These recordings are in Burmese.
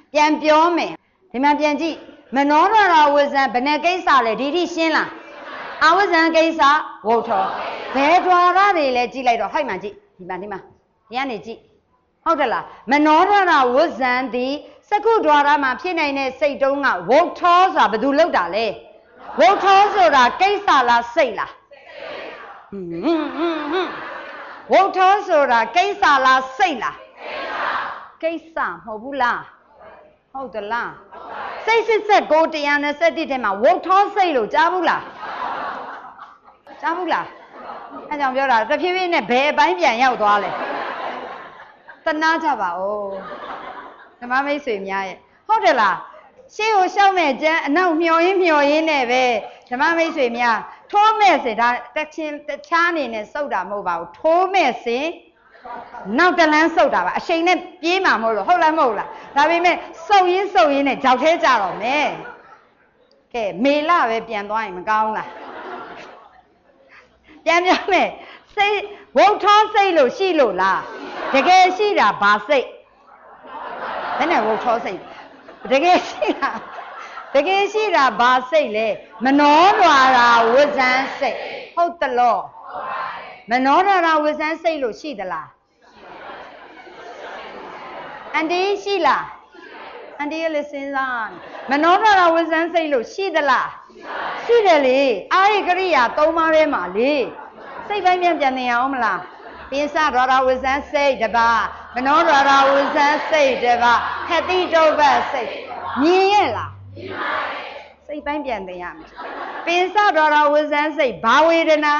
ပြန်ပြောမယ်ဒီမှာပြန်ကြည့်မနောရတာဝဇံဘယ်နဲ့ကိစ္စလဲဒီထိရှင်းလားအဝဇံကိစ္စဝုတ်ထောဘယ်ဓာရတွေလဲကြည့်လိုက်တော့ဟိုက်မှကြည့်ဒီမှာဒီကနေကြည့်ဟုတ်တယ်လားမနောရတာဝဇံဒီစကုဓာရမှာဖြစ်နိုင်တဲ့စိတ်တုံးကဝုတ်ထောဆိုတာဘယ်သူလောက်တာလဲဝုတ်ထောဆိုတာကိစ္စလားစိတ်လားဝုတ်ထောဆိုတာကိစ္စလားစိတ်လားကိစ္စမဟုတ်ဘူးလားဟုတ်တယ်လားစိတ်89တရားနဲ့7ထဲမှာဝုတ်ထောစိတ်လို့ကြားဘူးလားကြားဘူးလားအဲကြောင့်ပြောတာတဖြည်းဖြည်းနဲ့ဘယ်အပိုင်းပြန်ရောက်သွားလဲတနာကြပါဦးဓမ္မမိတ်ဆွေများရဲ့ဟုတ်တယ်လားရှေ့ကိုရှောက်မဲ့ကျန်းအနောက်မျောရင်းနဲ့ပဲဓမ္မမိတ်ဆွေများထိုးမဲ့စေဒါတခြားအနေနဲ့စုပ်တာမဟုတ်ပါဘူးထိုးမဲ့စေနောက်တလန်းစုပ်တာပါအချိန်နဲ့ပြေးမှာမဟုတ်လို့ဟုတ်လားမဟုတ်လားဒါပေမဲ့စုပ်ရင်းနဲ့ကြောက်သေးကြတော့မယ်ကဲမေလပဲပြန်သွားရင်မကောင်းလားပြန်ပြောမယ်စိတ်ဝုတ်ထောစိတ်လို့ရှိလို့လားတကယ်ရှိတာဘာစိတ်ဘယ်နဲ့ဝုတ်ထောစိတ်တကယ်ရှိတာဘာစိတ်လဲမနောဒွါရာဝဇံစိတ်ဟုတ်တယ်လို့မနောဒွါရာဝဇံစိတ်လို့ရှိသလားအန်ဒီရှိလားအန်ဒီရဲ့စဉ်းစားမနောဒွါရာဝဇံစိတ်လို့ရှိသလားရှိတယ်လေအာရိကရိယာ3ပါးထဲမှာလေစိတ်ပိုင်းပြန်နေအောင်မလားပိစဒွါရာဝဇံစိတ်တစ်ပါးမနောဒွါရာဝဇံစိတ်တစ်ပါးခတိတုပ္ပစိတ်မြင်ရဲ့လားမြင်ပါတယ်စိတ်ပိုင်းပြန်သိရမယ်ပိစဒွါရာဝဇံစိတ်ဘာဝေဒနာ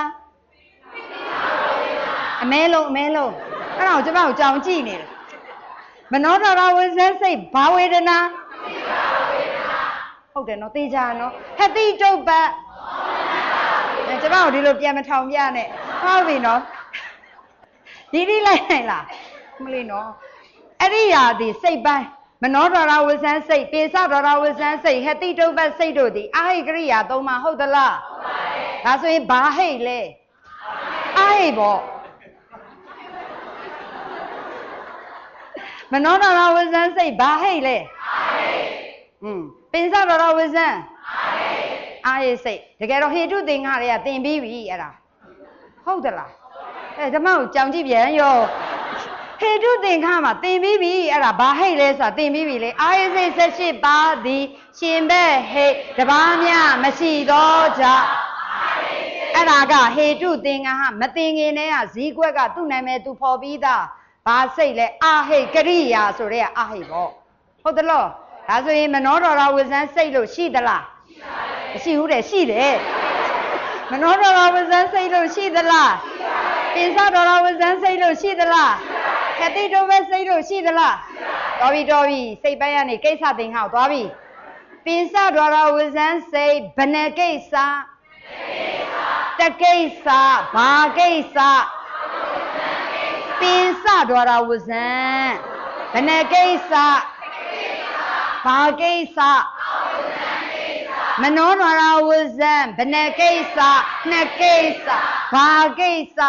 အမဲလုံးအဲ့ဒါကိုကျမကိုကြောင်ကြည့်နေတယ်မနောဒွါရာဝဇံစိတ်ဘာဝေဒနာဟုတ်တယ်နော်သိကြနော်ခတိတုပ္ပကျမတို့ဒီလိုပြန်မထောင်ပြနဲ့ဟုတ်ပြီနော်ဒီလိုက်နိုင်လားမလေးနော်အဲ့ဒီရာဒီစိတ်ပိုင်းမနောဒွါရဝဇံစိတ်ပိစဒွါရဝဇံစိတ်ဟတိတုပ္ပစိတ်တို့သည်အာဟိကရိယာ3ပါးဟုတ်သလားဟုတ်ပါတယ်ဒါဆိုရင်ဘာဟိတ်လဲအာဟိပေါ့မနောဒွါရဝဇံစိတ်ဘာဟိတ်လဲအာဟိပိစဒွါရဝဇံအာဟိစိတ်တကယ်တော့ဟေတုသင်္ခါတွေကသင်ပြီးပြီအဲ့ဒါဟုတ်သလားဓမ္မကိုကြောင်ကြည့်ပြန်ရောဟေတုသင်္ခါမှာသင်ပြီးပြီအဲ့ဒါဘာဟိတ်လဲဆိုတာသင်ပြီးပြီလေအာယစိတ်18ပါးသည်ရှင်ဘက်ဟိတ်တပါးများမရှိတော့ကြအဲ့ဒါကဟေတုသင်္ခါမသင်ခင်တည်းကဇီးကွက်ကသူ့နာမည်သူဖော်ပြီးသားဘာစိတ်လဲအာဟိကရိယာဆိုတဲ့အာဟိပေါ့ဟုတ်သလားဒါဆိုရင်မနောဒွါရဝဇံစိတ်လို့ရှိသလားမရှိဘူးတဲ့ရှိတယ်မနောဒွါရဝဇံစိတ်လို့ရှိသလားပိစဒွါရဝဇံစိတ်လို့ရှိသလားခတိတုပ္ပစိတ်လို့ရှိသလားတော်ပြီစိတ်ပိုင်းကနေကိစ္စသင်္ခါကိုသွားပြီပိစဒွါရဝဇံစိတ်ဘယ်နှကိစ္စတကိစ္စဘာကိစ္စပိစဒွါရဝဇံဘယ်နှကိစ္စဘာကိစ္စမနောဒွါရဝဇံဘယ်နှကိစ္စနှစ်ကိစ္စဘာကိစ္စ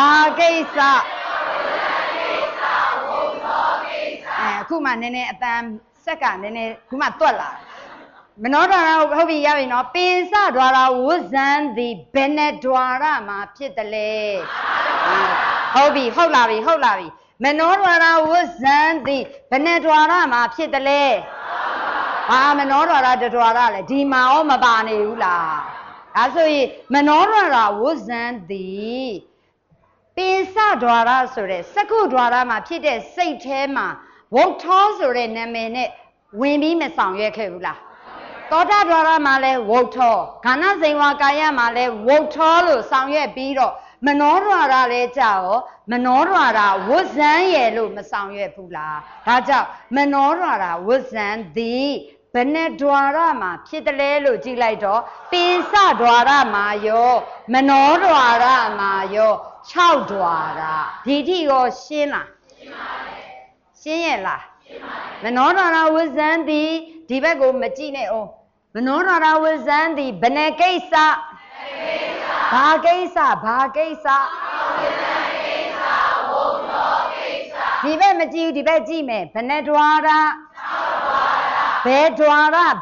အခုမှနည်းနည်းအတန်ဆက်ကနည်းနည်းခုမှတွက်လာမနောဒွါရဟုတ်ပြီရပြီနော်ပိစဒွါရဝဇံသည်ဘယ်နှဒွါရမှာဖြစ်တယ်လဲဟုတ်ပြီဟုတ်လာပြီမနောဒွါရဝဇံသည်ဘယ်နှဒွါရမှာဖြစ်တယ်လဲဘာမနောဒွါရတဒွါရလဲဒီမှာရောမပါနေဘူးလားဒါဆိုရင်မနောဒွါရဝဇံသည်ပိစဒွါရဆိုတဲ့စကုဒွါရမှာဖြစ်တဲ့စိတ်ထဲမှာဝုတ်ထောဆိုတဲ့နာမည်နဲ့ဝင်ပြီးမဆောင်ရွက်ခဲ့ဘူးလားသောတာဒွါရမှာလဲဝုတ်ထောခန္ဓာစိန်ဝါကာယမှာလဲဝုတ်ထောလို့ဆောင်ရွက်ပြီးတော့မနောဒွါရလဲကြာရောမနောဒွါရဝဇံရဲ့လို့မဆောင်ရွက်ဘူးလားဒါကြောင့်မနောဒွါရဝဇံသည်ဘယ်နှဒွါရမှာဖြစ်တယ်လဲလို့ကြည့်လိုက်တော့ပိစဒွါရမှာရောမနောဒွါရမှာရော6ဒွါရဒီထိရောရှင်းလားရှင်းရဲ့လားမနောဒွါရဝဇံသည်ဒီဘက်ကိုမကြည့်နဲ့အောင်မနောဒွါရဝဇံသည်ဘယ်နှကိစ္စဘာကိစ္စဒီဘက်မကြည့်ဘူးဒီဘက်ကြည့်မယ်ဘယ်နှဒွါရ bedwara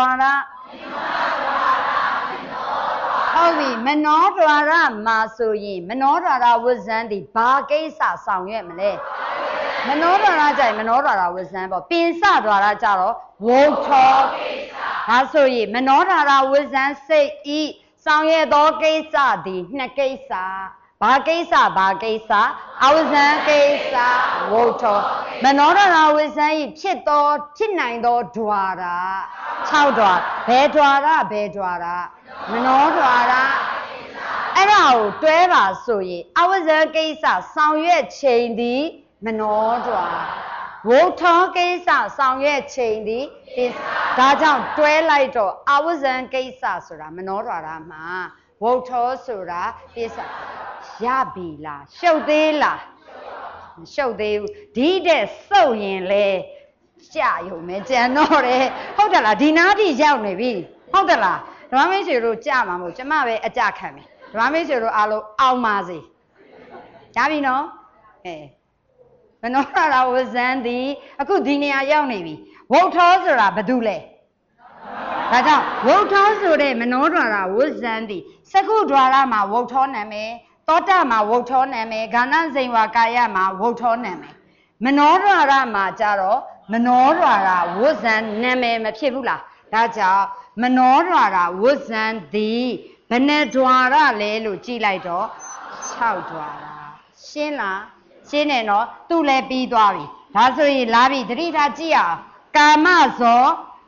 Hovi menodwara masoyin menodwara wuzandi bagesa sangye male menodwara jai menodwara wuzan bo pinsa dwara jaro wotho hasoyi menodwara wuzan sei I sangye do keisa di na keisa bagesa awuzan keisa wotho menodwara wuzan I phit nai do dwara 6 dwara bedwara menodwaraအဲ့ဒါကိုတွဲပါဆိုရင်အဝဇ္ဇကိစ္စဆောင်ရွက်ချိန်သည်မနောဒွါဝုထောကိစ္စဆောင်ရွက်ချိန်သည်ဒါကြောင့်တွဲလိုက်တော့အဝဇ္ဇကိစ္စဆိုတာမနောဒွါရမှာဝုထောဆိုတာကိစ္စရပြီလားရှုပ်သေးလားမရှုပ်သေးဘူးဒီတဲ့စုပ်ရင်လေကြာရုံပဲကြံတော့တယ်ဟုတ်တယ်လားဒီနားထိရောက်နေပြီဟုတ်တယ်လားဓမ္မမိတ်ဆွေတို့ကြာမှာမဟုတ်ကျမပဲအကြခံမယ်ဓမ္မမိတ်ဆွေတို့အားလုံးအောင်ပါစေရပြီနော်မနောရဝဇန်သည်အခုဒီနေရာရောက်နေပြီဝုတ်ထောဆိုတာဘာတူလဲဒါကြောင့်ဝုတ်ထောဆိုတဲ့မနောဒွါရဝဇန်သည်စကုဒွါရမှာဝုတ်ထောနာမယ်သောတမှာဝုတ်ထောနာမယ်ဂန္ဓဇိန်ဝါကာယမှာဝုတ်ထောနာမယ်မနောဒွါရမှာကြတော့မနောဒွါရဝဇန်နာမယ်မဖြစ်ဘူးလားဒါကြောင့်မနောဒွါရဝဇန်သည်ဘယ်နဲ့ဒွါရလဲလို့ကြည့်လိုက်တော့6ဒွါရရှင်းလားရှင်းတယ်နော်သူ့လည်းပြီးသွားပြီဒါဆိုရင်လာပြီတတိထားကြည့်အောင်ကာမဇော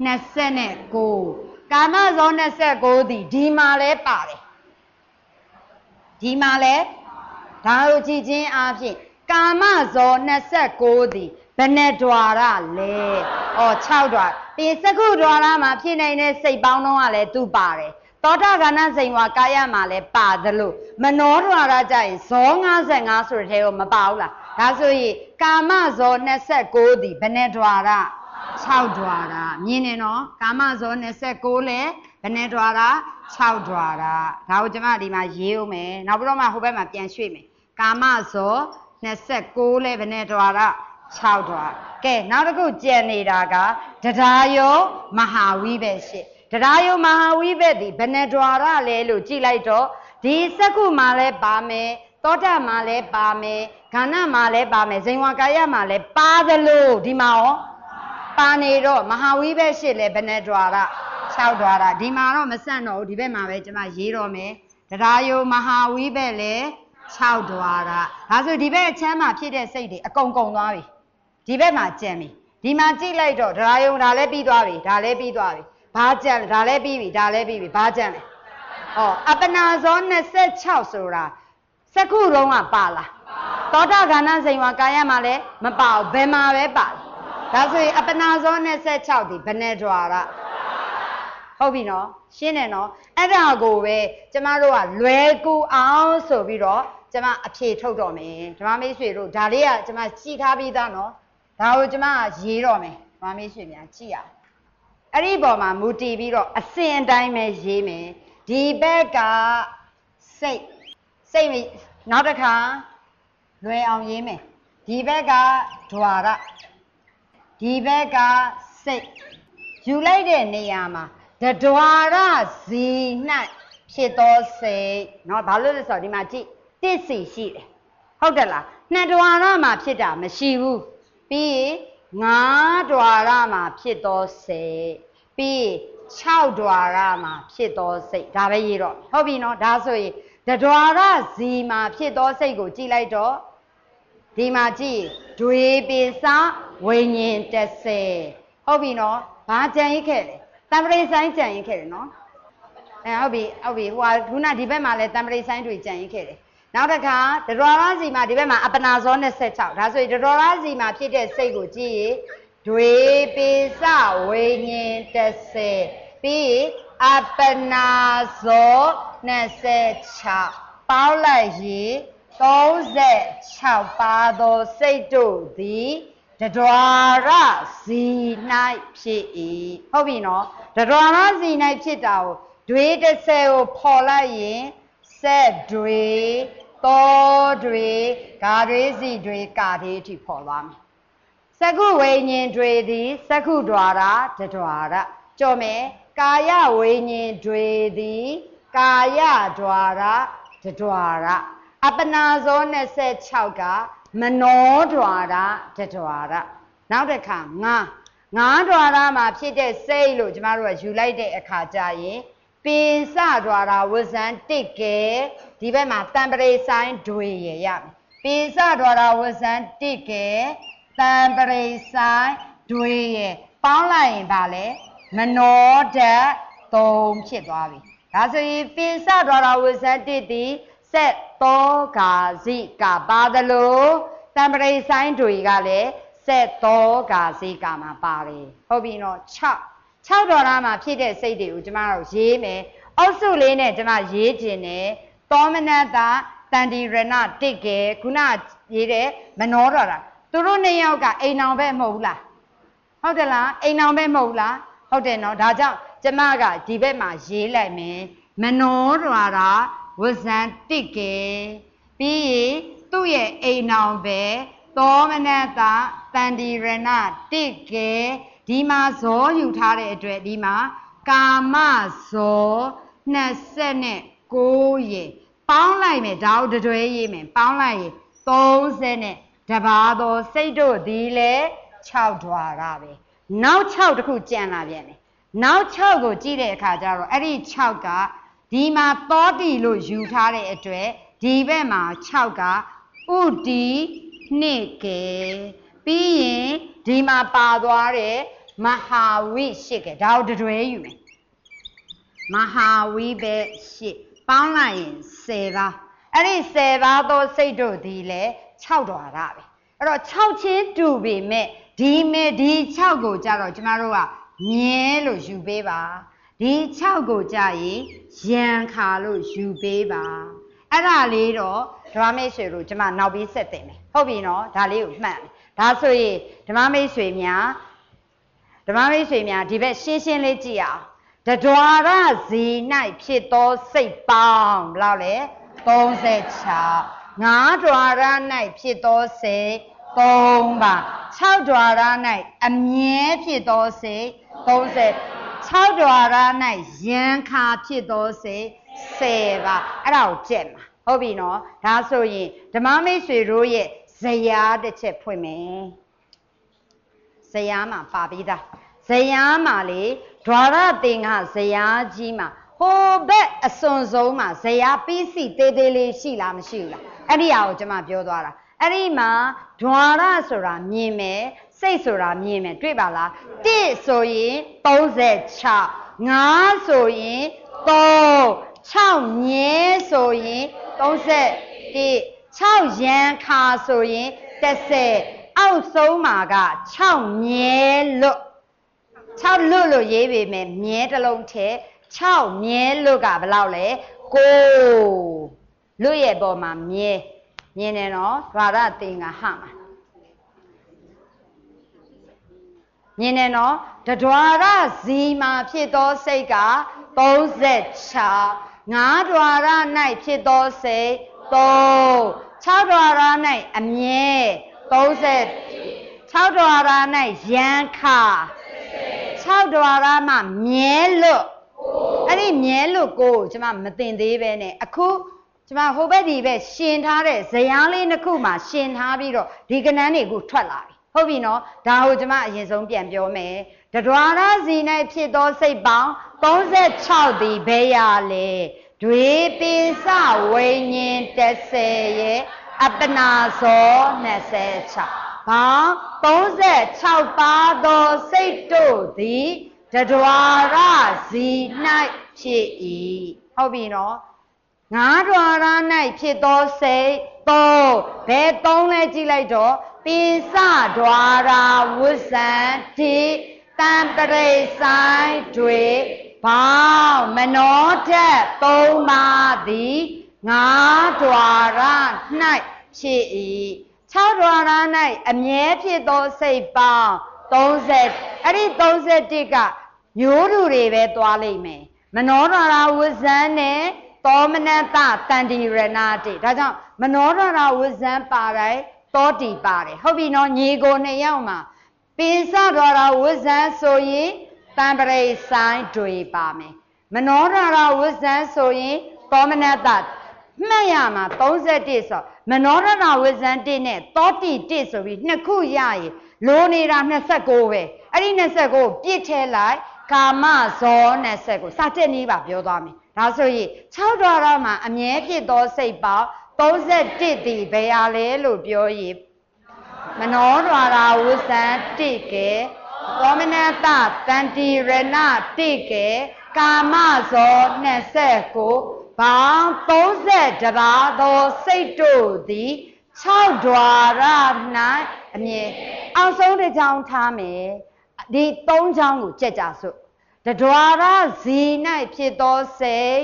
29ကာမဇော29သည်ဒီမှာလဲပါတယ်ဒီမှာလဲဒါကိုကြည့်ချင်းအားဖြင့်ကာမဇော29သည်ဘယ်နဲ့ဒွါရလဲ6ဒွါပြီးစကုဒွါရမှာဖြစ်နေတဲ့စိတ်ပေါင်းတော့ကလည်းသူ့ပါတယ်သောတာဂဏစိန်ဝါကာယမှာလည်းပါသလိုမနောဒွါရကြရင်ဇော55ဆိုတဲ့ထဲကိုမပါဘူးလားဒါဆိုရင်ကာမဇော29သည်ဘယ်နဲ့ဒွါရ6ဒွါရမြင်နေနော်ကာမဇော29လဲဘယ်နဲ့ဒွါရ6ဒွါရဒါကိုကျွန်မဒီမှာရေးဦးမယ်နောက်ပြီးတော့မှဟိုဘက်မှာပြန်ရွှေ့မယ်ကာမဇော29လဲဘယ်နဲ့ဒွါရ6ဒွါကဲနောက်တစ်ခုကြံနေတာကတရားယောမဟာဝိဘက်ရှိတရားယောမဟာဝိဘက်ဒီဘယ်နဲ့ဒွါရလဲလို့ကြည့်လိုက်တော့ဒီစက္ခုမှာလဲပါမယ်သောတာမှာလဲပါမယ်ခန္ဓာမှာလဲပါမယ်ဇိန်ဝါကာယမှာလဲပါသလိုဒီမှာရောပါနေတော့မဟာဝိဘက်ရှိလဲဘယ်နဲ့ဒွါရ6ဒွါရဒီမှာတော့မဆန့်တော့ဘူးဒီဘက်မှာပဲကျွန်မရေးတော့မယ်တရားယောမဟာဝိဘက်လဲ6ဒွါရဒါဆိုဒီဘက်အချမ်းမှာဖြစ်တဲ့စိတ်တွေအကုန်ကုန်သွားပြီဒီဘက်မှာကြံပြီဒီမှာကြည့်လိုက်တော့တရားယုံဒါလည်းပြီးသွားပြီဒါလည်းပြီးသွားပြီဘာကြံဒါလည်းပြီးပြီဒါလည်းပြီးပြီဘာကြံလဲအပနာဇော26ဆိုတာစက္ခုတုံးကပါလားသောတာဂဏစိန်ဝါကာယမှာလည်းမပါဘူးဘယ်မှာပဲပါဒါဆိုရင်အပနာဇော26ဒီဘယ်နဲ့ဒွါရဟုတ်ပြီနော်ရှင်းတယ်နော်အဲ့ဒါကိုပဲကျမတို့ကလွယ်ကူအောင်ဆိုပြီးတော့ကျမအဖြေထုတ်တော့မယ်ဓမ္မမိတ်ဆွေတို့ဒါလေးကကျမကြည့်ထားပြီးသားနော်ဒါကိုကျမရေးတော့မယ်ဓမ္မမိတ်ဆွေများကြည့်ရအောင်အဲ့ဒီပေါ်မှာမူတည်ပြီးတော့အစဉ်အတိုင်းပဲရေးမယ်ဒီဘက်ကစိတ်နောက်တစ်ခါလွယ်အောင်ရေးမယ်ဒီဘက်ကဒွါရဒီဘက်ကစိတ်ယူလိုက်တဲ့နေရာမှာဒွါရဇီ၌ဖြစ်သောစိတ်เนาะဘာလို့လဲဆိုတော့ဒီမှာကြည့်တစ်စီရှိတယ်ဟုတ်တယ်လားနှစ်ဒွါရမှာဖြစ်တာမရှိဘူးပြီးရင်5ဒွါရမှာဖြစ်သောစိတ်ပြီး6ဒွါရမှာဖြစ်သောစိတ်ဒါပဲရေးတော့ဟုတ်ပြီနော်ဒါဆိုရင်ဒွါရဇီမှာဖြစ်သောစိတ်ကိုကြည့်လိုက်တော့ဒီမှာကြည့်ဒွေပိစဝိညာဉ်30ဟုတ်ပြီနော်ဘာကြံရိခဲ့လဲတံပရိဆိုင်ကြံရိခဲ့တယ်နော်ဟုတ်ပြီဟိုခုနဒီဘက်မှာလဲတံပရိဆိုင်တွေကြံရိခဲ့တယ်နောက်တစ်ခါဒွါရစီမှာဒီဘက်မှာအပနာဇော26ဒါဆိုရင်ဒွါရစီမှာဖြစ်တဲ့စိတ်ကိုကြည့်ရင်ဒွေပိစဝိညာဉ်30ပြီးအပနာဇော26ပေါင်းလိုက်ရင်36ပါသောစိတ်တို့သည်ဒွါရဇီ၌ဖြစ်၏ဟုတ်ပြီနော်ဒွါရဇီ၌ဖြစ်တာကိုဒွေ30ကိုဖော်လိုက်ရင်ဆက်ဒွေသောဒွေဂါတွေစီဒွေကာတွေအထိဖော်သွားမယ်စကုဝိညာဉ်တွေသည်စကုဒွါရတဒွါရကြောမယ်ကာယဝိညာဉ်တွေသည်ကာယဒွါရတဒွါရအပနာဇော26ကမနောဒွါရတဒွါရနောက်တစ်ခါငါဒွါရမှာဖြစ်တဲ့စိတ်လို့ကျမတို့ကယူလိုက်တဲ့အခါကျရင်ပိစဒွါရဝဇံတစ်ကဲဒီဘက်မှာတံပရိဆိုင်တွေရရမယ်ပိစဒွါရဝဇံတစ်ကဲတံပရိဆိုင်တွေရပေါင်းလိုက်ရင်ဗာလဲမနောဓာတ်3ဖြစ်သွားပြီဒါဆိုရင်ပိစဒွါရဝဇံတစ်သည်ဆက်သောဂါဇိကပါသလိုတံပရိဆိုင်တွေကလည်းဆက်သောဂါဇိကမှာပါတယ်ဟုတ်ပြီနော်6ဒေါ်လာမှာဖြစ်တဲ့စိတ်တွေကိုကျမတို့ရေးမယ်အောက်စုလေးနဲ့ကျမရေးခြင်းနဲ့သောမနတတန်တီရဏတစ်ကဲခုနရေးတဲ့မနောဒေါ်လာသူတို့နှစ်ယောက်ကအိမ်အောင်ပဲမဟုတ်ဘူးလားဟုတ်တယ်လားအိမ်အောင်ပဲမဟုတ်ဘူးလားဟုတ်တယ်နော်ဒါကြောင့်ကျမကဒီဘက်မှာရေးလိုက်မယ်မနောဒေါ်လာဝဇံတစ်ကဲပြီးရင်သူ့ရဲ့အိမ်အောင်ပဲသောမနတတန်တီရဏတစ်ကဲဒီမှာဇောယူထားတဲ့အတွက်ဒီမှာကာမဇော29ရေပေါင်းလိုက်မယ်ဒါတို့တွဲရေးမယ်ပေါင်းလိုက်ရင်30နဲ့တပါးသောစိတ်တို့ဒီလေ6ဓွာရပဲနောက်6တခုကြံလာပြန်တယ်နောက်6ကိုကြည့်တဲ့အခါကျတော့အဲ့ဒီ6ကဒီမှာသောတိလို့ယူထားတဲ့အတွက်ဒီဘက်မှာ6ကဥတီနှစ်ကဲပြီးရင်ဒီမှာပါသွားတဲ့မဟာဝိရှိကဲဒါတို့တွဲယူမယ်မဟာဝိပဲရှိပေါင်းလိုက်ရင်10ပါအဲ့ဒီ10ပါသောစိတ်တို့ဒီလေ6ဓွာရပဲအဲ့တော့6ချင်းတူပေမဲ့ဒီ6ကိုကြတော့ကျမတို့ကမြဲလို့ယူပေးပါဒီ6ကိုကြရင်ရန်ခါလို့ယူပေးပါအဲ့ဒါလေးတော့ဓမ္မမိတ်ဆွေတို့ကျမနောက်ပြီးဆက်တင်မယ်ဟုတ်ပြီနော်ဒါလေးကိုမှတ်ဒါဆိုရင်ဓမ္မမိတ်ဆွေများဒီဘက်ရှင်းလေးကြည့်အောင်တဒွါရဇီ၌ဖြစ်သောစိတ်ပေါင်းဘယ်လောက်လဲ36ငါးဒွါရ၌ဖြစ်သောစိတ်3ပါ6ဒွါရ၌အမြဲဖြစ်သောစိတ်30 6ဒွါရ၌ယံခါဖြစ်သောစိတ်10ပါအဲ့ဒါကိုကြက်မှာဟုတ်ပြီနော်ဒါဆိုရင်ဓမ္မမိတ်ဆွေတို့ရဲ့ဇယားတစ်ချက်ဖွင့်မယ်ဇယားမှာပါပြီးသားဇယားမှာလေဒွါရတင်ကဇယားကြီးမှာဟိုဘက်အစွန်ဆုံးမှာဇယားပြီးစီသေးလေးရှိလားမရှိဘူးလားအဲ့ဒီအရာကိုကျွန်မပြောသွားတာအဲ့ဒီမှာဒွါရဆိုတာမြင်မယ်စိတ်ဆိုတာမြင်မယ်တွေ့ပါလား1ဆိုရင်36 5ဆိုရင်3 6မြဲဆိုရင်31 6ရန်ခါဆိုရင်30အောက်ဆုံးမှာက6မြဲလွတ်6လွတ်လို့ရေးပေမဲ့မြဲတစ်လုံးထဲ6မြဲလွတ်ကဘယ်လောက်လဲ9လွတ်ရဲ့ပေါ်မှာမြဲမြင်တယ်နော်ဒွါရတင်ကဟမှာမြင်တယ်နော်တဒွါရဇီမှာဖြစ်သောစိတ်က36ငါးဒွါရ၌ဖြစ်သောစိတ်3 6ဒွါရ၌အမြဲ30 6ဒွါရ၌ယံခါ6ဒွါရမှာမြဲလွတ်အဲ့ဒီမြဲလွတ်ကိုကျမမတင်သေးပဲနဲ့အခုကျမဟိုဘက်ဒီဘက်ရှင်ထားတဲ့ဇယားလေးနှစ်ခုမှာရှင်ထားပြီးတော့ဒီကဏ္ဍတွေခုထွက်လာပြီဟုတ်ပြီနော်ဒါကိုကျမအရင်ဆုံးပြန်ပြောမယ်တဒွါရဇီ၌ဖြစ်သောစိတ်ပေါင်း36ဒီဘယ်ရလဲတွေပိစဝိညာဉ်30ရဲ့အပနာဇော26ဘာ36ပါးသောစိတ်တို့သည်တဒွါရဇီ၌ဖြစ်၏ဟုတ်ပြီနော်ငါးဒွါရ၌ဖြစ်သောစိတ်3ဘယ်3လဲကြည့်လိုက်တော့ပိစဒွါရဝဇ္ဇံတိတံပရိဆိုင်တွေဘောင်းမနောထက်3ပါးသည်ငါးဒွါရ၌ဖြစ်၏6ဒွါရ၌အမြဲဖြစ်သောစိတ်ပေါင်း30အဲ့ဒီ31ကမျိုးတူတွေပဲသွားလိမ့်မယ်မနောဒွါရဝဇ္ဇံနဲ့သောမနတတန်တိရဏတိဒါကြောင့်မနောဒွါရဝဇ္ဇံပါတိုင်းသောတိပါတယ်ဟုတ်ပြီနော်ညီကို2ယောက်မှာပိစတော်ရာဝဇန်ဆိုရင်တံပရိဆိုင်တွေပါမယ်မနောရရာဝဇန်ဆိုရင်သောမနတမှတ်ရမှာ31ဆိုမနောရရာဝဇန်1နဲ့သောတိ1ဆိုပြီးနှစ်ခုရရင်လိုနေတာ29ပဲအဲ့ဒီ29ပြည့်ထဲလိုက်ကာမဇော29စာချက်နည်းပါပြောသွားမယ်ဒါဆိုရင်6ဒွါရမှာအမြဲဖြစ်သောစိတ်ပေါင်း31ဒီဘယ်ရလဲလို့ပြောရင်မနောဒွါရဝဇန်1ကဲသောမနတတန္တိရဏ1ကဲကာမဇော29ဘောင်း30ပါးသောစိတ်တို့သည်6ဒွါရ၌အမြဲအောင်ဆုံးတစ်ကြောင်းထားမယ်ဒီ3ကြောင်းကိုကြက်ကြစို့တဒွါရဇီ၌ဖြစ်သောစိတ်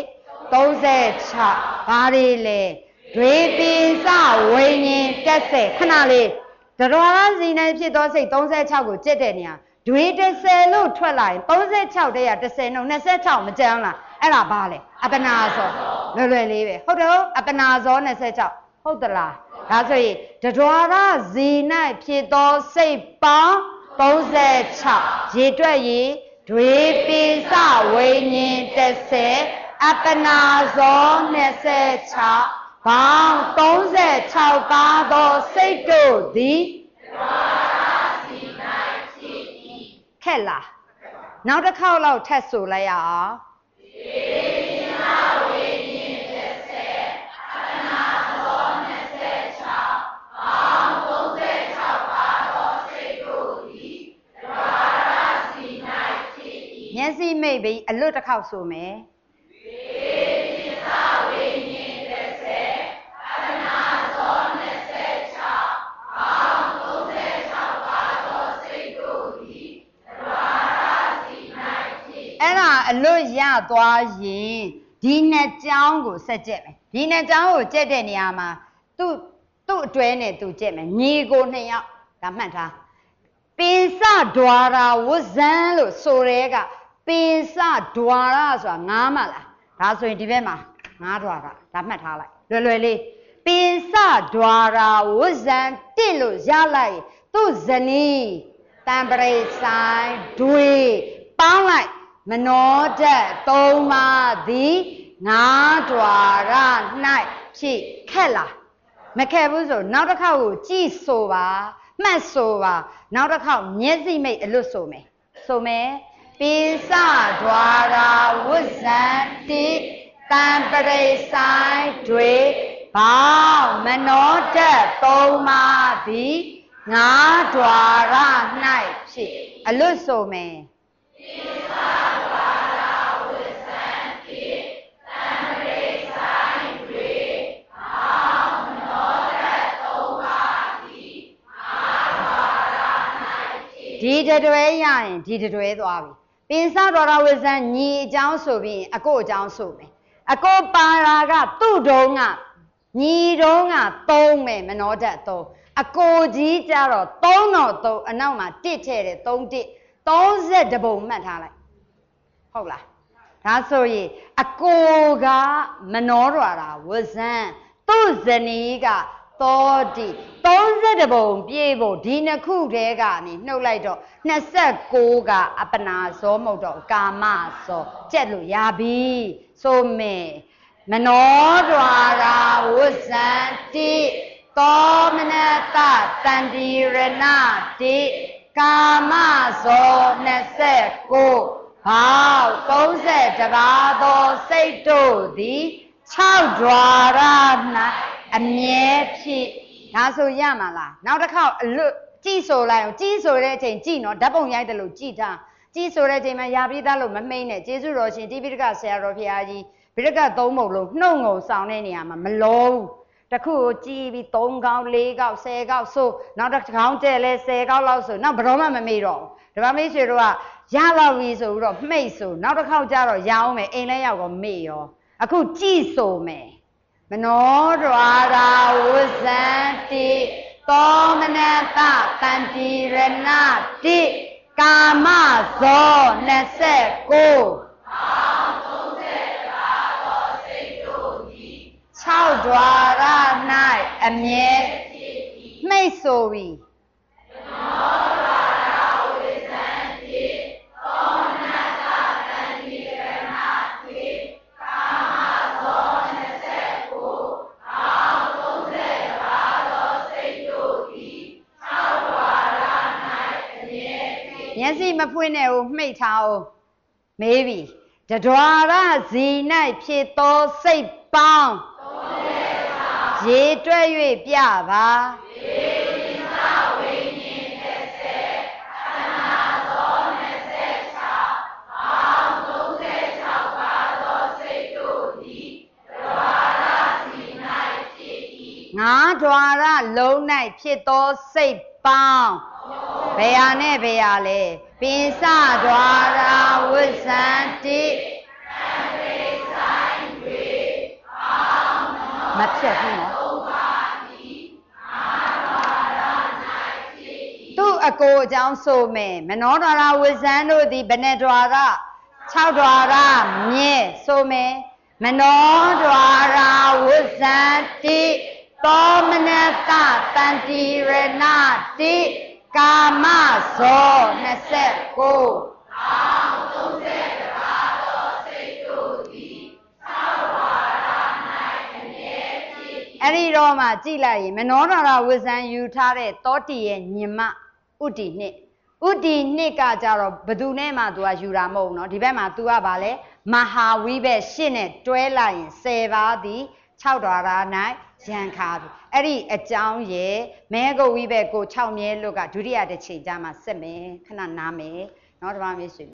36ဘာတွေလဲတွေပိစဝိညာဉ်တက်ဆက်ခဏလေးတဒွါရဇီ၌ဖြစ်သောစိတ်36ကိုကြက်တဲ့နေရာတွေ30လို့ထွက်လာရင်36တည်းရ30နှုတ်26မကြမ်းလားအဲ့ဒါဘာလဲအပနာဇောလွယ်လွယ်လေးပဲဟုတ်တယ်အပနာဇော26ဟုတ်သလားဒါဆိုရင်တဒွါရဇီ၌ဖြစ်သောစိတ်ပေါင်း36ရေတွက်ရင်တွေပိစဝိညာဉ်30အပနာဇော26ဘောင်း36ပါးသောစိတ်တို့သည်ခက်လားနောက်တစ်ခေါက်လောက်ထပ်ဆိုလိုက်ရအောင်မျက်စိမိတ်ပြီးအလွတ်တစ်ခေါက်ဆိုမယ်အဲ့ဒါအလွတ်ရသွားရင်ဒီနှစ်ကြောင်းကိုဆက်ကြက်မယ်ဒီနှစ်ကြောင်းကိုကြက်တဲ့နေရာမှာသူ့အတွဲနဲ့သူကြက်မယ်ညီကို2ယောက်ဒါမှတ်ထားပိစဒွါရဝဇန်လို့ဆိုရဲကပိစဒွါရဆိုတာ9မှလားဒါဆိုရင်ဒီဘက်မှာ9ဒွါရဒါမှတ်ထားလိုက်လွယ်လွယ်လေးပိစဒွါရဝဇန်1လို့ရလိုက်သူ့ဇနီးတံပရိဆိုင်တွေပေါင်းလိုက်မနောဓာတ်3ပါးသည်9ဒွါရ၌ဖြစ်ခက်လားမခက်ဘူးဆိုနောက်တစ်ခေါက်ကိုကြည့်ဆိုပါမှတ်ဆိုပါနောက်တစ်ခေါက်မျက်စိမိတ်အလွတ်ဆိုမယ်ပိစဒွါရဝဇန်တိတံပရိဆိုင်တွေဘောင်းမနောဓာတ်3ပါးသည်9ဒွါရ၌ဖြစ်အလွတ်ဆိုမယ်ဒီတွဲရရင်ဒီတွဲသွားပြီပိစဒွါရဝဇန်ညီအကြောင်းဆိုပြီးအကိုအကြောင်းဆိုမယ်အကိုပါရာကသူ့တုံးကညီတုံးက3မယ်မနောဓာတ်3အကိုကြီးကြတော့3တော့3အနောက်မှာ1ထည့်တယ်30ပုံမှတ်ထားလိုက်ဟုတ်လားဒါဆိုရင်အကိုကမနောဒွါရဝဇန်သူ့ဇနီးကသောတိ30ပုံပြေဖို့ဒီနှစ်ခုတည်းကနေနှုတ်လိုက်တော့29ကအပနာဇောမဟုတ်တော့ကာမဇောကျက်လို့ရပြီဆိုမယ်မနောဒွါရဝဇန်တိသောမနတတန္တိရဏတိကာမဇော29ဘောက်30ပါးသောစိတ်တို့သည်6ဒွါရ၌အမြဲဖြစ်ဒါဆိုရမှာလားနောက်တစ်ခေါက်အလွတ်ကြည့်ဆိုလိုက်အောင်ကြည့်ဆိုတဲ့အချိန်ကြည့်နော်ဓာတ်ပုံရိုက်တယ်လို့ကြည့်ထားကြည့်ဆိုတဲ့အချိန်မှာရပြီးသားလို့မမိတ်နဲ့ကျေးဇူးတော်ရှင်တိပိဋကဆရာတော်ဖရာကြီးပိဋက3ပုံလုံးနှုတ်ငုံဆောင်တဲ့နေရာမှာမလုံးတစ်ခုကိုကြည့်ပြီး3ခေါက်4ခေါက်10ခေါက်ဆိုနောက်တစ်ခေါက်ကျဲလဲ10ခေါက်လောက်ဆိုနောက်ဘယ်တော့မှမမေ့တော့ဘူးဒါပေမဲ့ဆွေတို့ကရလောက်ပြီဆိုပြီးတော့မှိတ်ဆိုနောက်တစ်ခေါက်ကျတော့ရအောင်မယ်အိမ်လဲရောက်တော့မေ့ရောအခုကြည့်ဆိုမယ်မနောဒွါရဝဇန်တိသောမနတတန္တိရဏတိကာမဇော296ဒွါရ၌အမြဲမိတ်ဆိုပြီမနောဒွါရမဖွင့်နဲ့ကိုမှိတ်ထားအောင်မေးပြီတဒွါရဇီ၌ဖြစ်သောစိတ်ပေါင်းရေတွက်၍ပြပါငါးဒွါရလုံး၌ဖြစ်သောစိတ်ပေါင်းဘယ်ဟာနဲ့ဘယ်ဟာလဲပင်စဒွါရဝိဇံတိမဖြတ်ဘူးနော်သူ့အကိုအကြောင်းဆိုမယ်မနောဒွါရဝိဇံတို့သည်ဘယ်နဲ့ဒွါရ6ဒွါရမြဲဆိုမယ်မနောဒွါရဝိဇံတိသောမနတတန္တိရဏတိကာမဇော29အဲ့ဒီတော့မှကြည့်လိုက်ရင်မနောဒရဝိဇံယူထားတဲ့တောတီရဲ့ညင်မဥတီနှစ်ဥတီနှစ်ကကြတော့ဘသူနဲ့မှ तू ကယူတာမဟုတ်ဘူးเนาะဒီဘက်မှာ तू ကဗာလဲမဟာဝိဘက်ရှစ်နဲ့တွဲလိုက်ရင်10ပါးသည်6ဒွါရ၌ရန်ခါပြီအဲ့ဒီအကြောင်းရဲ့မဲကုတ်ဝိဘက်ကို6မြဲလွတ်ကဒုတိယတစ်ချိန်ကြာမှဆက်မယ်ခဏနားမယ်เนาะဒီမှာမေးဆွေ